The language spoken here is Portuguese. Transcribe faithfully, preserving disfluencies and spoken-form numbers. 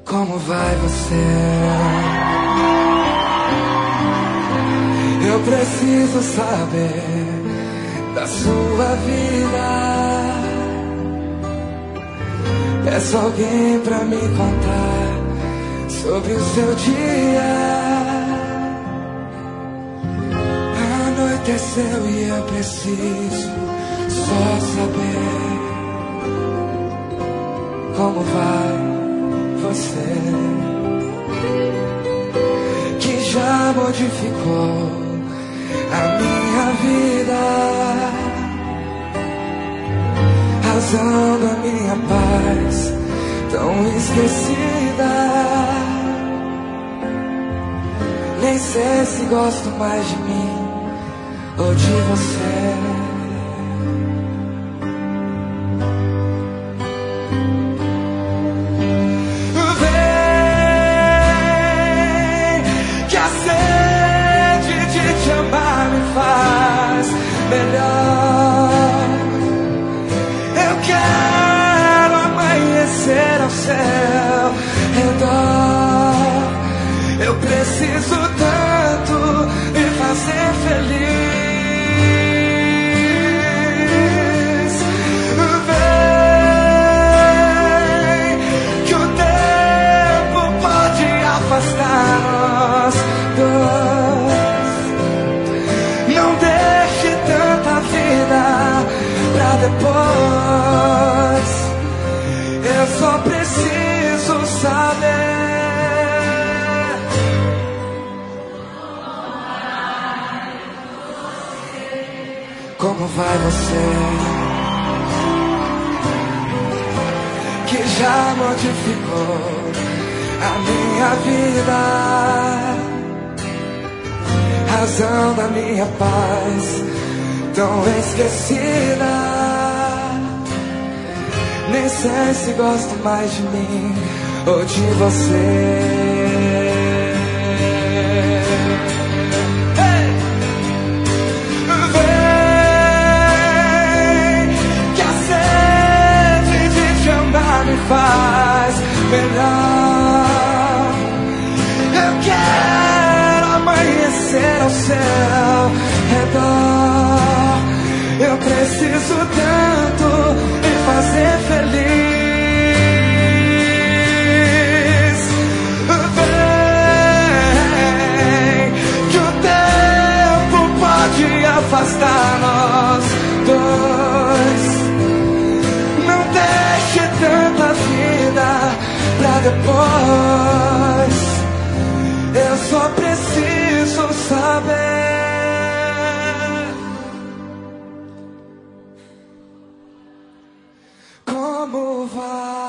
Como vai você? Eu preciso saber da sua vida. Peço alguém pra me contar sobre o seu dia. Anoiteceu e eu preciso só saber como vai você, que já modificou a minha vida, razão da minha paz tão esquecida. Nem sei se gosto mais de mim ou de você. Melhor, eu quero amanhecer ao céu redor. Eu preciso tanto me fazer feliz. Vem, que o tempo pode afastar nós dois. Não deixe tanta vida pra depois. Eu só preciso saber como vai você, que já modificou a minha vida, razão da minha paz tão esquecida. Nem sei se gosto mais de mim ou de você. Hey! Vem, que a sede de te amar me faz melhor. Eu quero amanhecer ao céu redor. Eu preciso tanto me fazer feliz. Vem, que o tempo pode afastar nós dois. Não deixe tanta vida pra depois. Eu só preciso saber como vai.